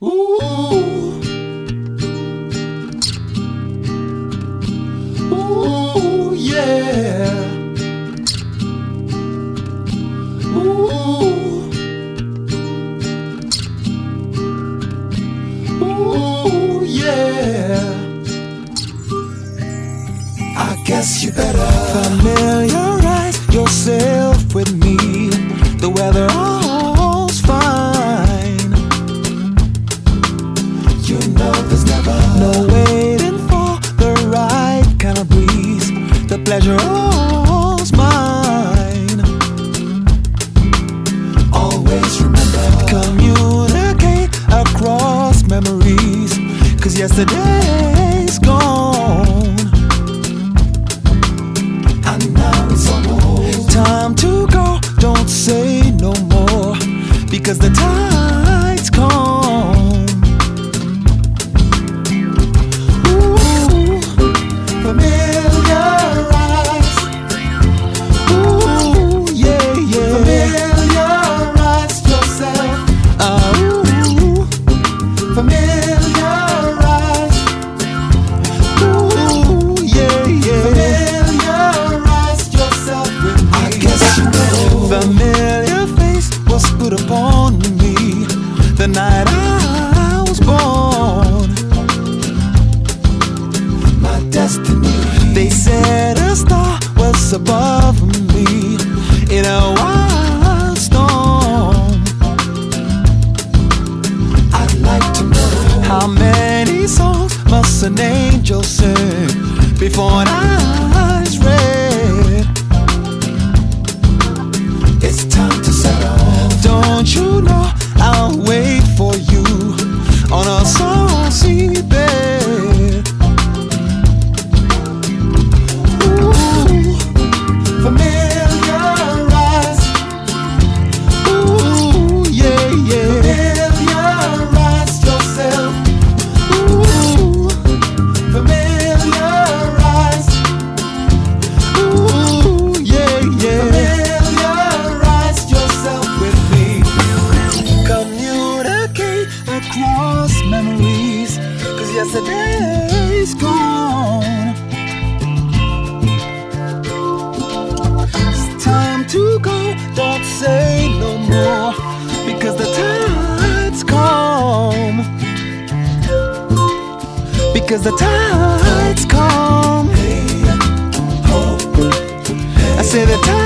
Ooh, ooh, yeah. Ooh, ooh, yeah. I guess you better familiarize yourself with me. The weather all's fine. You know there's never no waiting for the right kind of breeze. The pleasure all's mine. Always remember, communicate across memories, 'cause yesterday's gone. And now it's almost time to go. Don't say no more, because the tide's come. Ooh, familiar eyes. Ooh, yeah, yeah. Familiarize yourself. Ooh, familiarize. Ooh, yeah, yeah. Familiarize yourself with me. I guess you know. Familiar face was put upon me the night I was born. My destiny. They said a star was above me in a wild storm. I'd like to know, how many songs must an angel sing before an eye's red? It's time to settle. Don't you know I'll wait for you on a saucy bed? Ooh, familiarize. Ooh, yeah, yeah. Familiarize yourself. Ooh, familiarize. Ooh, yeah, yeah. Familiarize yourself with me. Communicate across memories, 'cause yesterday's gone. It's time to go. Don't say no more, because the tide's come. Because the tide's come. I say the tide.